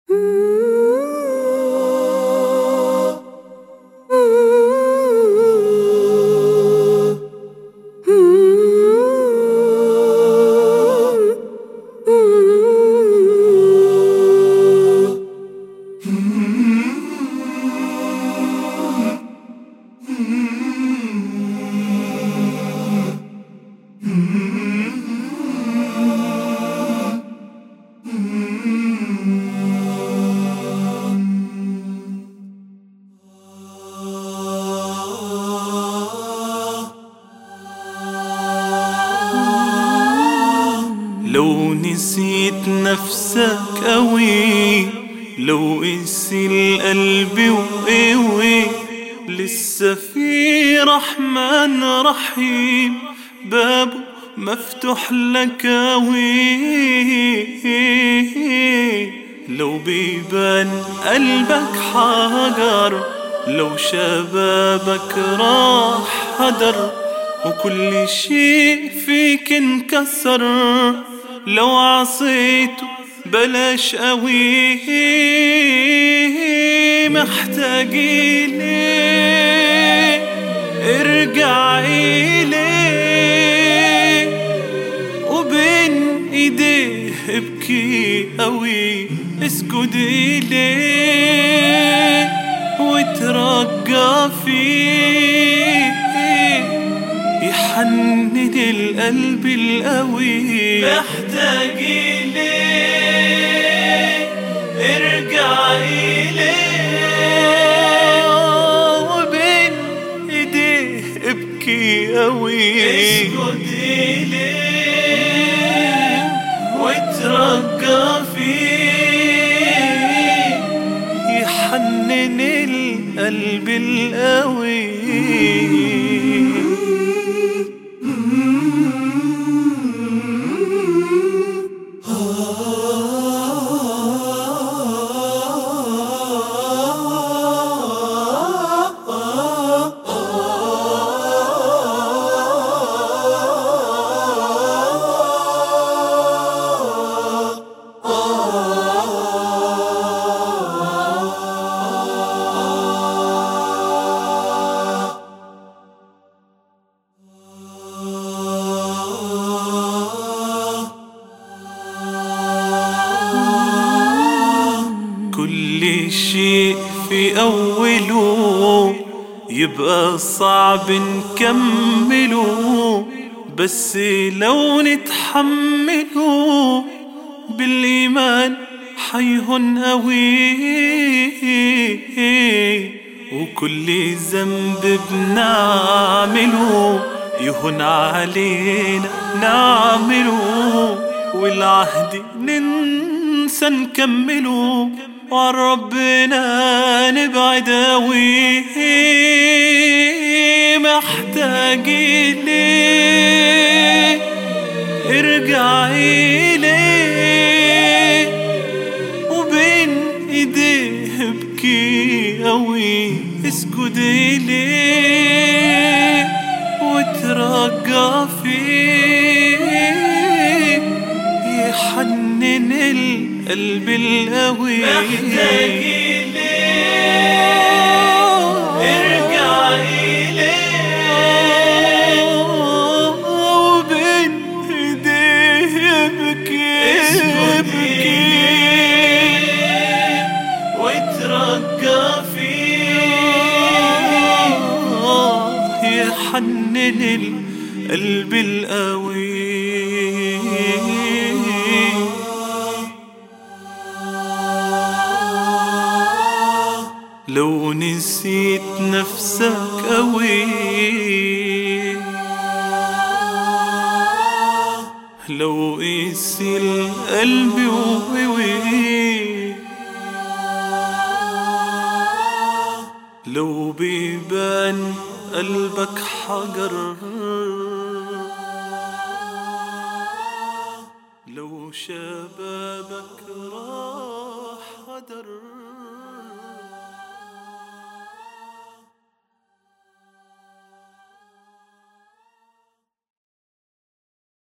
لو نسيت نفسك قوي، لو قسي القلب وقوي، لسه في رحمن رحيم بابه مفتوح لك قوي. لو بيبان قلبك حجر، لو شبابك راح هدر، وكل شيء فيك انكسر، لو عصيته بلاش قوي. محتاج إليه، ارجع إليه، وبين ايديه ابكي قوي، اسجد إليه وترجى فيه، يحنن القلب القوي. محتاج إليه، ارجع إليه، وبين ايديه ابكي قوي، اسجد إليه وترجى فيه، يحنن القلب القوي. كل شيء في أوله يبقى صعب نكمله، بس لو نتحمله بالإيمان حيهون قوي. وكل ذنب بنعمله يهون علينا نعمله، والعهد ننسى نكمله، وعن ربنا نبعد قوي. محتاج إليه، ارجع إليه، وبين ايديه ابكي قوي، اسجد إليه وترجى فيه، يحنن القلب القوي. محتاج إليه، ارجع إليه، وبين ايديه ابكي، اسجد إليه وترجى فيه، يحنن القلب القوي. لو نسيت نفسك قوي، لو قسي القلب وقوي، لو بيبان قلبك حجر، لو شبابك راح هدر،